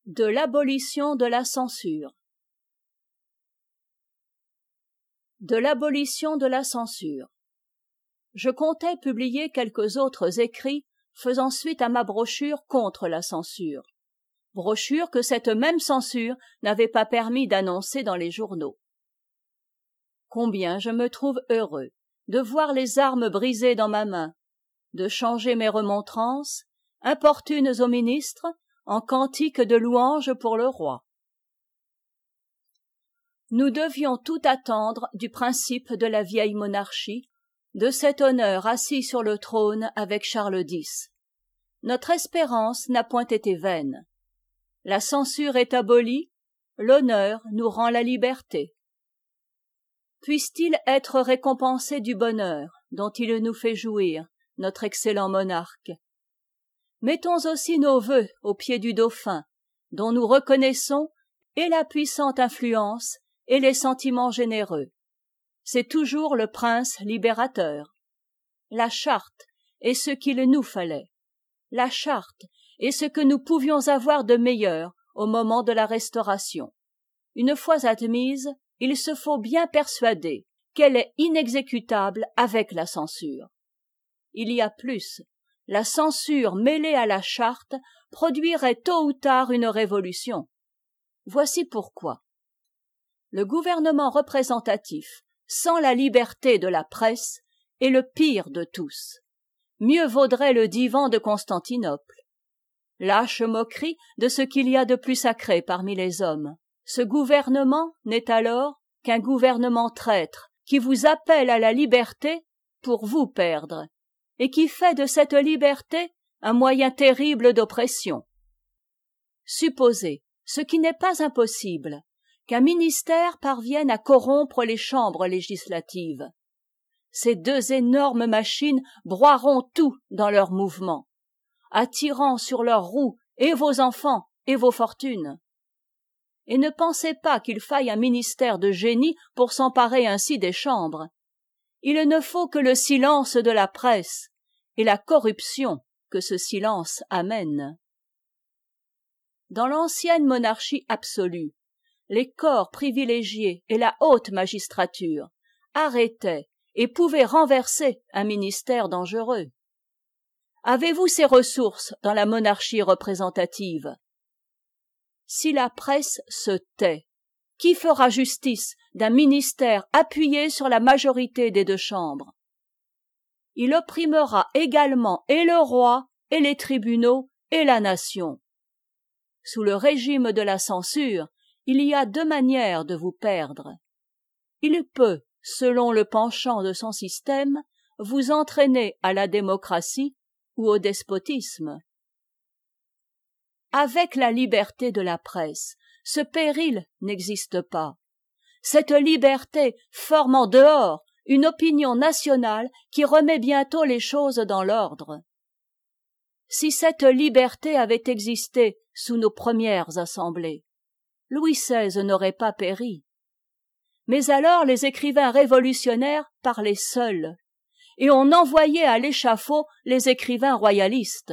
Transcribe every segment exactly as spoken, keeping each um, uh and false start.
De l'abolition de la censure. De l'abolition de la censure. Je comptais publier quelques autres écrits faisant suite à ma brochure contre la censure, brochure que cette même censure n'avait pas permis d'annoncer dans les journaux. Combien je me trouve heureux de voir les armes brisées dans ma main, de changer mes remontrances, importunes aux ministres, en cantiques de louange pour le roi. Nous devions tout attendre du principe de la vieille monarchie, de cet honneur assis sur le trône avec Charles dix. Notre espérance n'a point été vaine. La censure est abolie, l'honneur nous rend la liberté. Puisse-t-il être récompensé du bonheur dont il nous fait jouir, notre excellent monarque. Mettons aussi nos vœux aux pieds du dauphin, dont nous reconnaissons et la puissante influence et les sentiments généreux. C'est toujours le prince libérateur. La charte est ce qu'il nous fallait. La charte est ce que nous pouvions avoir de meilleur au moment de la Restauration. Une fois admise, il se faut bien persuader qu'elle est inexécutable avec la censure. Il y a plus. La censure mêlée à la charte produirait tôt ou tard une révolution. Voici pourquoi. Le gouvernement représentatif, sans la liberté de la presse, est le pire de tous. Mieux vaudrait le divan de Constantinople. Lâche moquerie de ce qu'il y a de plus sacré parmi les hommes. Ce gouvernement n'est alors qu'un gouvernement traître qui vous appelle à la liberté pour vous perdre, et qui fait de cette liberté un moyen terrible d'oppression. Supposez, ce qui n'est pas impossible, qu'un ministère parvienne à corrompre les chambres législatives. Ces deux énormes machines broieront tout dans leurs mouvements, attirant sur leurs roues et vos enfants et vos fortunes. Et ne pensez pas qu'il faille un ministère de génie pour s'emparer ainsi des chambres. Il ne faut que le silence de la presse et la corruption que ce silence amène. Dans l'ancienne monarchie absolue, les corps privilégiés et la haute magistrature arrêtaient et pouvaient renverser un ministère dangereux. Avez-vous ces ressources dans la monarchie représentative? Si la presse se tait, qui fera justice d'un ministère appuyé sur la majorité des deux chambres? Il opprimera également et le roi, et les tribunaux, et la nation. Sous le régime de la censure, il y a deux manières de vous perdre. Il peut, selon le penchant de son système, vous entraîner à la démocratie ou au despotisme. Avec la liberté de la presse, ce péril n'existe pas. Cette liberté forme en dehors une opinion nationale qui remet bientôt les choses dans l'ordre. Si cette liberté avait existé sous nos premières assemblées, Louis seize n'aurait pas péri. Mais alors les écrivains révolutionnaires parlaient seuls, et on envoyait à l'échafaud les écrivains royalistes.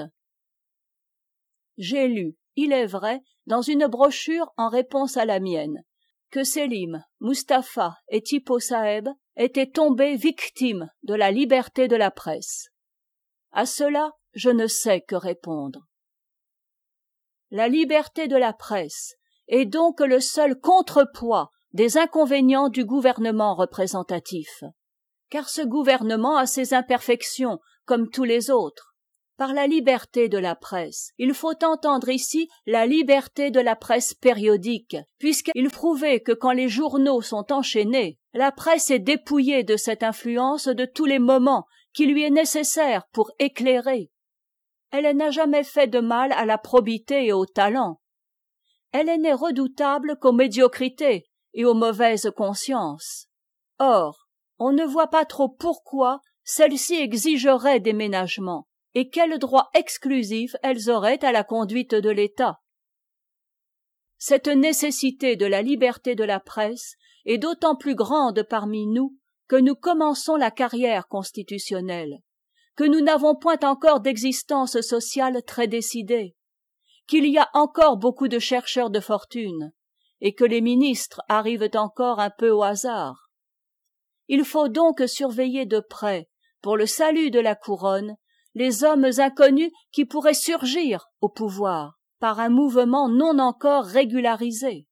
J'ai lu, il est vrai, dans une brochure en réponse à la mienne, que Selim, Mustapha et Tippo Saeb étaient tombés victimes de la liberté de la presse. À cela, je ne sais que répondre. La liberté de la presse est donc le seul contrepoids des inconvénients du gouvernement représentatif, car ce gouvernement a ses imperfections comme tous les autres. Par la liberté de la presse, il faut entendre ici la liberté de la presse périodique, puisqu'il prouvait que quand les journaux sont enchaînés, la presse est dépouillée de cette influence de tous les moments qui lui est nécessaire pour éclairer. Elle n'a jamais fait de mal à la probité et au talent. Elle n'est redoutable qu'aux médiocrités et aux mauvaises consciences. Or, on ne voit pas trop pourquoi celle-ci exigerait des ménagements, et quel droit exclusif elles auraient à la conduite de l'État. Cette nécessité de la liberté de la presse est d'autant plus grande parmi nous que nous commençons la carrière constitutionnelle, que nous n'avons point encore d'existence sociale très décidée, qu'il y a encore beaucoup de chercheurs de fortune, et que les ministres arrivent encore un peu au hasard. Il faut donc surveiller de près, pour le salut de la couronne, les hommes inconnus qui pourraient surgir au pouvoir par un mouvement non encore régularisé.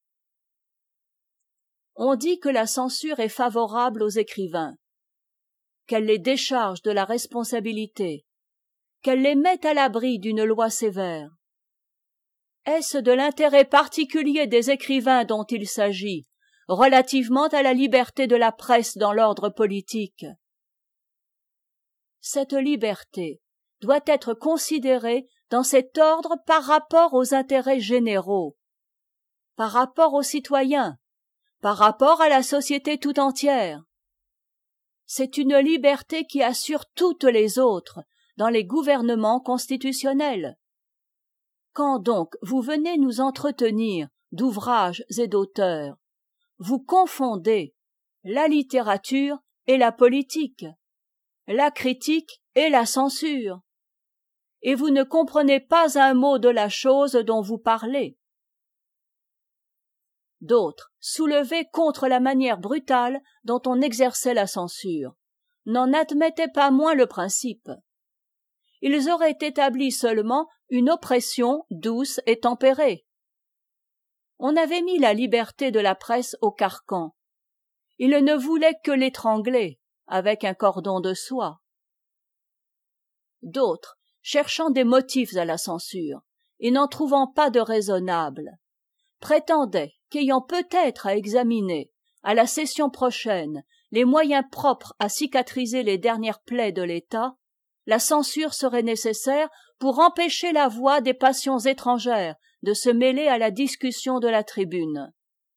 On dit que la censure est favorable aux écrivains, qu'elle les décharge de la responsabilité, qu'elle les met à l'abri d'une loi sévère. Est-ce de l'intérêt particulier des écrivains dont il s'agit, relativement à la liberté de la presse dans l'ordre politique? Cette liberté doit être considérée dans cet ordre par rapport aux intérêts généraux, par rapport aux citoyens, par rapport à la société tout entière. C'est une liberté qui assure toutes les autres dans les gouvernements constitutionnels. Quand donc vous venez nous entretenir d'ouvrages et d'auteurs, vous confondez la littérature et la politique, la critique et la censure, et vous ne comprenez pas un mot de la chose dont vous parlez. D'autres, soulevés contre la manière brutale dont on exerçait la censure, n'en admettaient pas moins le principe. Ils auraient établi seulement une oppression douce et tempérée. On avait mis la liberté de la presse au carcan. Ils ne voulaient que l'étrangler avec un cordon de soie. D'autres, cherchant des motifs à la censure, et n'en trouvant pas de raisonnables, prétendaient qu'ayant peut-être à examiner, à la session prochaine, les moyens propres à cicatriser les dernières plaies de l'État, la censure serait nécessaire pour empêcher la voix des passions étrangères de se mêler à la discussion de la tribune.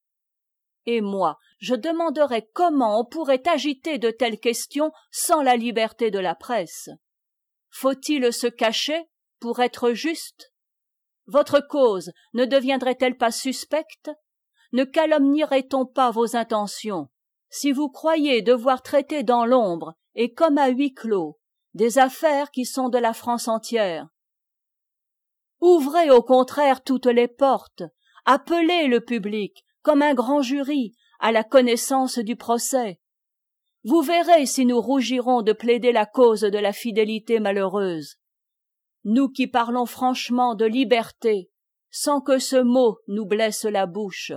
Et moi, je demanderais comment on pourrait agiter de telles questions sans la liberté de la presse. Faut-il se cacher pour être juste? Votre cause ne deviendrait-elle pas suspecte? Ne calomnierait-on pas vos intentions si vous croyez devoir traiter dans l'ombre et comme à huis clos des affaires qui sont de la France entière? Ouvrez au contraire toutes les portes, appelez le public, comme un grand jury, à la connaissance du procès. Vous verrez si nous rougirons de plaider la cause de la fidélité malheureuse. Nous qui parlons franchement de liberté, sans que ce mot nous blesse la bouche.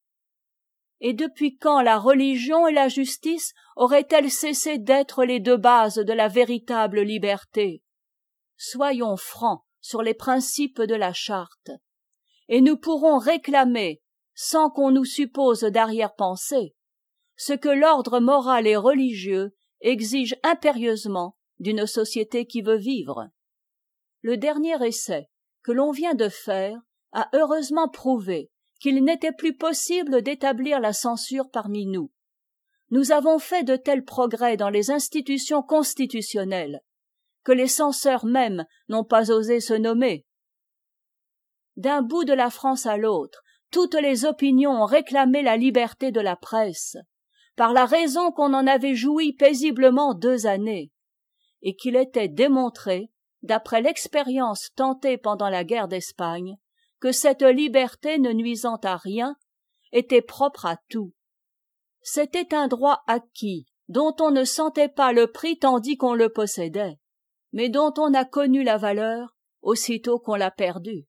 Et depuis quand la religion et la justice auraient-elles cessé d'être les deux bases de la véritable liberté? Soyons francs sur les principes de la charte, et nous pourrons réclamer, sans qu'on nous suppose d'arrière-pensée, ce que l'ordre moral et religieux exige impérieusement d'une société qui veut vivre. Le dernier essai que l'on vient de faire a heureusement prouvé qu'il n'était plus possible d'établir la censure parmi nous. Nous avons fait de tels progrès dans les institutions constitutionnelles que les censeurs mêmes n'ont pas osé se nommer. D'un bout de la France à l'autre, toutes les opinions ont réclamé la liberté de la presse, par la raison qu'on en avait joui paisiblement deux années, et qu'il était démontré, d'après l'expérience tentée pendant la guerre d'Espagne, que cette liberté ne nuisant à rien était propre à tout. C'était un droit acquis, dont on ne sentait pas le prix tandis qu'on le possédait, mais dont on a connu la valeur aussitôt qu'on l'a perdu.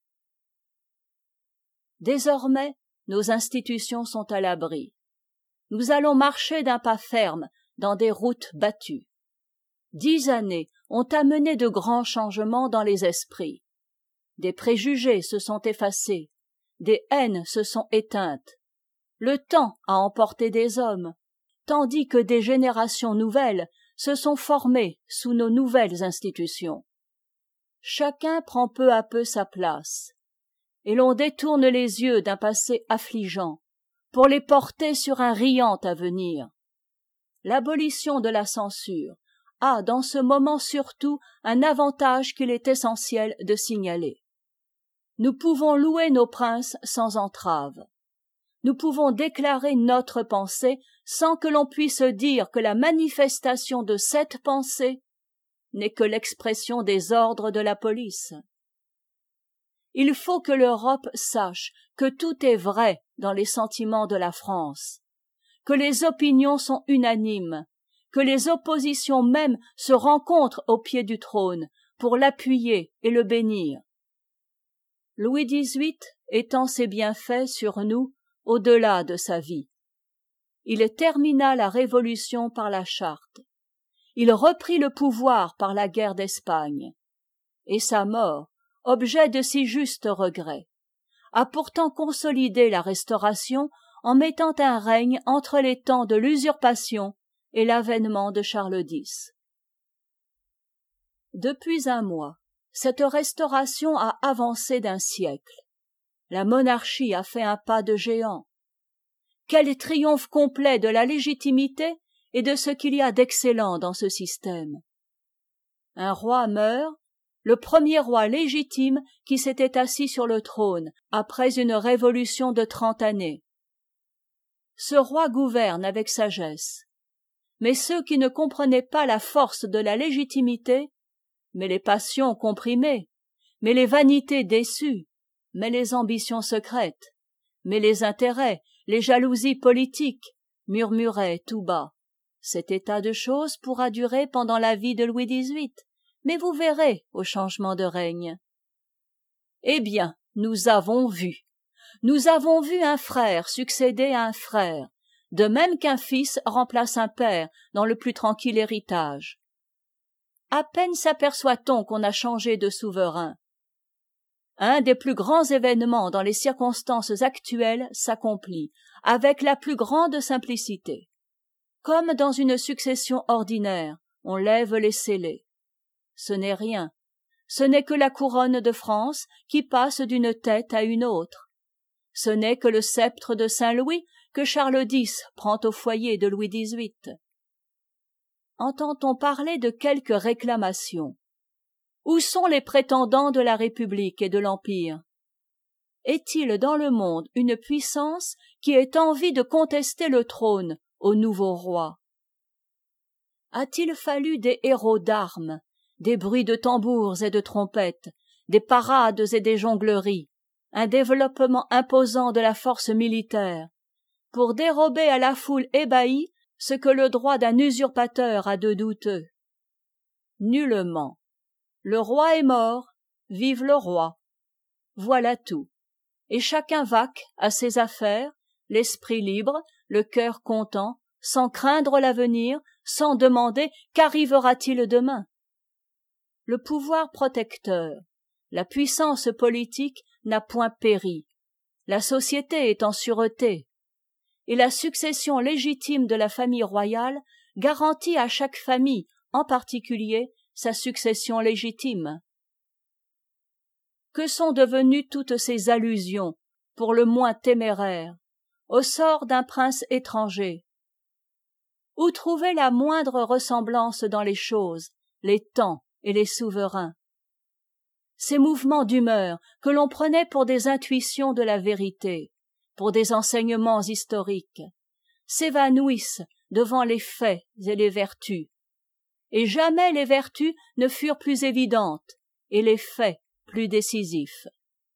Désormais, nos institutions sont à l'abri. Nous allons marcher d'un pas ferme dans des routes battues. Dix années ont amené de grands changements dans les esprits. Des préjugés se sont effacés, des haines se sont éteintes. Le temps a emporté des hommes, tandis que des générations nouvelles se sont formées sous nos nouvelles institutions. Chacun prend peu à peu sa place, et l'on détourne les yeux d'un passé affligeant pour les porter sur un riant avenir. L'abolition de la censure a dans ce moment surtout un avantage qu'il est essentiel de signaler. Nous pouvons louer nos princes sans entrave. Nous pouvons déclarer notre pensée sans que l'on puisse dire que la manifestation de cette pensée n'est que l'expression des ordres de la police. Il faut que l'Europe sache que tout est vrai dans les sentiments de la France, que les opinions sont unanimes, que les oppositions mêmes se rencontrent au pied du trône pour l'appuyer et le bénir. Louis dix-huit étend ses bienfaits sur nous au-delà de sa vie. Il termina la Révolution par la Charte. Il reprit le pouvoir par la guerre d'Espagne. Et sa mort, objet de si justes regrets, a pourtant consolidé la Restauration en mettant un règne entre les temps de l'usurpation et l'avènement de Charles dix. Depuis un mois, cette Restauration a avancé d'un siècle. La monarchie a fait un pas de géant. Quel triomphe complet de la légitimité et de ce qu'il y a d'excellent dans ce système. Un roi meurt, le premier roi légitime qui s'était assis sur le trône après une révolution de trente années. Ce roi gouverne avec sagesse. Mais ceux qui ne comprenaient pas la force de la légitimité, mais les passions comprimées, mais les vanités déçues, mais les ambitions secrètes, mais les intérêts, les jalousies politiques, murmuraient tout bas. Cet état de choses pourra durer pendant la vie de Louis dix-huit, mais vous verrez au changement de règne. Eh bien, nous avons vu. Nous avons vu un frère succéder à un frère, de même qu'un fils remplace un père dans le plus tranquille héritage. À peine s'aperçoit-on qu'on a changé de souverain. Un des plus grands événements dans les circonstances actuelles s'accomplit avec la plus grande simplicité. Comme dans une succession ordinaire, on lève les scellés. Ce n'est rien. Ce n'est que la couronne de France qui passe d'une tête à une autre. Ce n'est que le sceptre de Saint-Louis que Charles dix prend au foyer de Louis dix-huit. Entend-on parler de quelques réclamations? Où sont les prétendants de la République et de l'Empire? Est-il dans le monde une puissance qui ait envie de contester le trône au nouveau roi? A-t-il fallu des héros d'armes, des bruits de tambours et de trompettes, des parades et des jongleries, un développement imposant de la force militaire, pour dérober à la foule ébahie ce que le droit d'un usurpateur a de douteux? Nullement. Le roi est mort, vive le roi. Voilà tout. Et chacun vaque à ses affaires, l'esprit libre, le cœur content, sans craindre l'avenir, sans demander qu'arrivera-t-il demain. Le pouvoir protecteur, la puissance politique n'a point péri. La société est en sûreté. Et la succession légitime de la famille royale garantit à chaque famille, en particulier, sa succession légitime. Que sont devenues toutes ces allusions, pour le moins téméraires, au sort d'un prince étranger? Où trouver la moindre ressemblance dans les choses, les temps et les souverains? Ces mouvements d'humeur que l'on prenait pour des intuitions de la vérité, pour des enseignements historiques, s'évanouissent devant les faits et les vertus. Et jamais les vertus ne furent plus évidentes et les faits plus décisifs.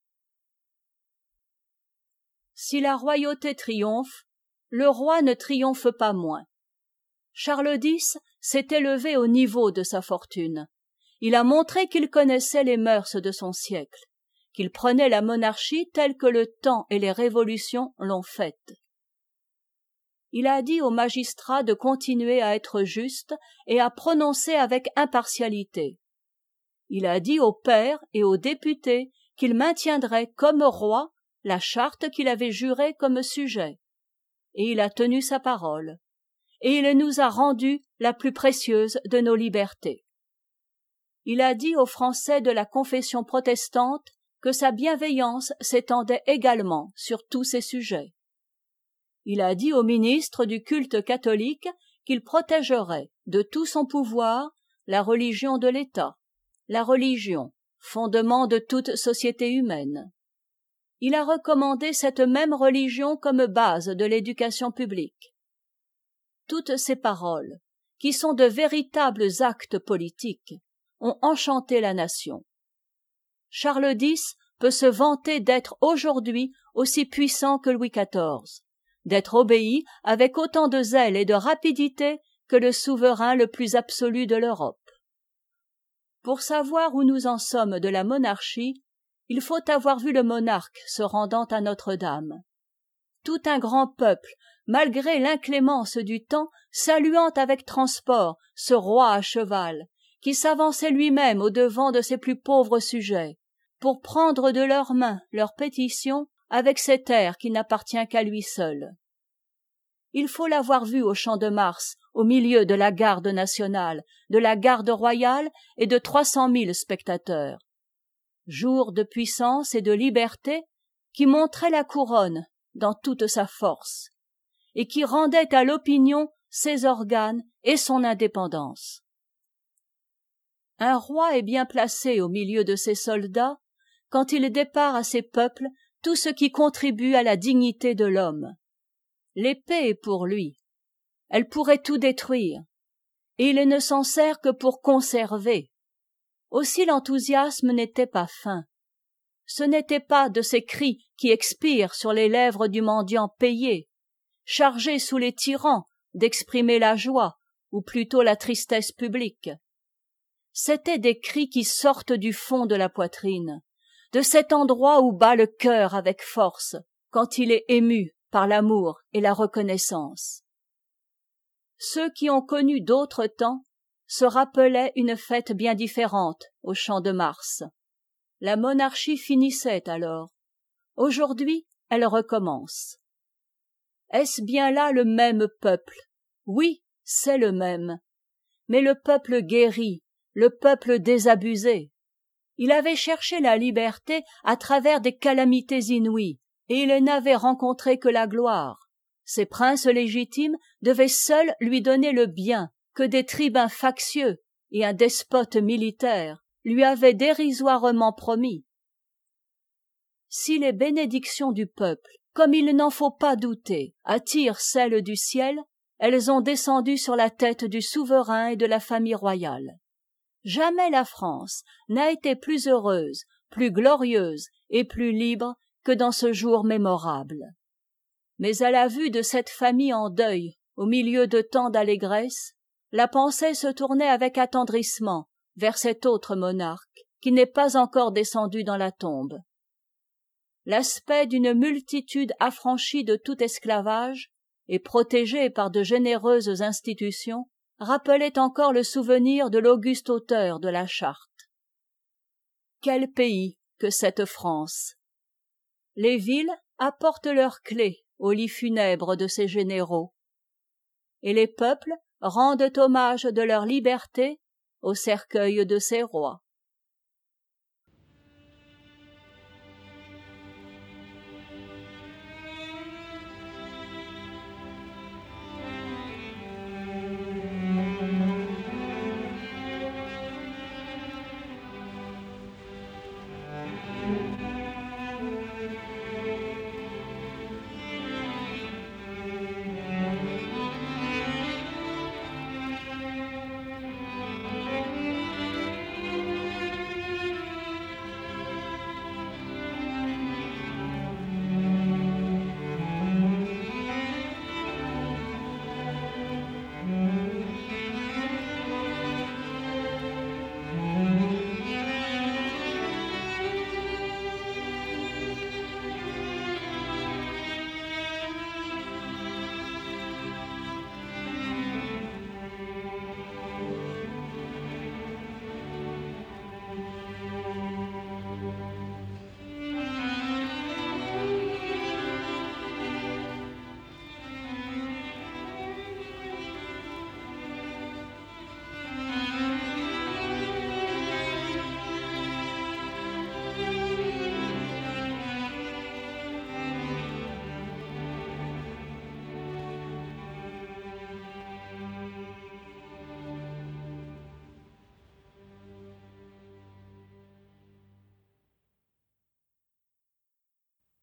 Si la royauté triomphe, le roi ne triomphe pas moins. Charles dix s'est élevé au niveau de sa fortune. Il a montré qu'il connaissait les mœurs de son siècle, qu'il prenait la monarchie telle que le temps et les révolutions l'ont faite. Il a dit aux magistrats de continuer à être justes et à prononcer avec impartialité. Il a dit aux pairs et aux députés qu'il maintiendrait comme roi la charte qu'il avait jurée comme sujet. Et il a tenu sa parole. Et il nous a rendu la plus précieuse de nos libertés. Il a dit aux Français de la confession protestante que sa bienveillance s'étendait également sur tous ces sujets. Il a dit aux ministres du culte catholique qu'il protégerait de tout son pouvoir la religion de l'État, la religion, fondement de toute société humaine. Il a recommandé cette même religion comme base de l'éducation publique. Toutes ces paroles, qui sont de véritables actes politiques, ont enchanté la nation. Charles dix peut se vanter d'être aujourd'hui aussi puissant que Louis quatorze, d'être obéi avec autant de zèle et de rapidité que le souverain le plus absolu de l'Europe. Pour savoir où nous en sommes de la monarchie, il faut avoir vu le monarque se rendant à Notre-Dame. Tout un grand peuple, malgré l'inclémence du temps, saluant avec transport ce roi à cheval, qui s'avançait lui-même au-devant de ses plus pauvres sujets, pour prendre de leurs mains leurs pétitions avec cet air qui n'appartient qu'à lui seul. Il faut l'avoir vu au Champ de Mars, au milieu de la garde nationale, de la garde royale et de trois cent mille spectateurs. Jour de puissance et de liberté qui montrait la couronne dans toute sa force et qui rendait à l'opinion ses organes et son indépendance. Un roi est bien placé au milieu de ses soldats quand il départ à ses peuples tout ce qui contribue à la dignité de l'homme. L'épée est pour lui. Elle pourrait tout détruire, et il ne s'en sert que pour conserver. Aussi l'enthousiasme n'était pas feint. Ce n'était pas de ces cris qui expirent sur les lèvres du mendiant payé, chargé sous les tyrans d'exprimer la joie, ou plutôt la tristesse publique. C'étaient des cris qui sortent du fond de la poitrine, de cet endroit où bat le cœur avec force, quand il est ému par l'amour et la reconnaissance. Ceux qui ont connu d'autres temps se rappelaient une fête bien différente au Champ de Mars. La monarchie finissait alors. Aujourd'hui, elle recommence. Est-ce bien là le même peuple? Oui, c'est le même. Mais le peuple guéri, le peuple désabusé. Il avait cherché la liberté à travers des calamités inouïes, et il n'avait rencontré que la gloire. Ses princes légitimes devaient seuls lui donner le bien que des tribuns factieux et un despote militaire lui avaient dérisoirement promis. Si les bénédictions du peuple, comme il n'en faut pas douter, attirent celles du ciel, elles ont descendu sur la tête du souverain et de la famille royale. Jamais la France n'a été plus heureuse, plus glorieuse et plus libre que dans ce jour mémorable. Mais à la vue de cette famille en deuil, au milieu de tant d'allégresse, la pensée se tournait avec attendrissement vers cet autre monarque qui n'est pas encore descendu dans la tombe. L'aspect d'une multitude affranchie de tout esclavage et protégée par de généreuses institutions rappelait encore le souvenir de l'auguste auteur de la Charte. Quel pays que cette France! Les villes apportent leurs clés au lit funèbre de ces généraux, et les peuples rendent hommage de leur liberté au cercueil de ces rois.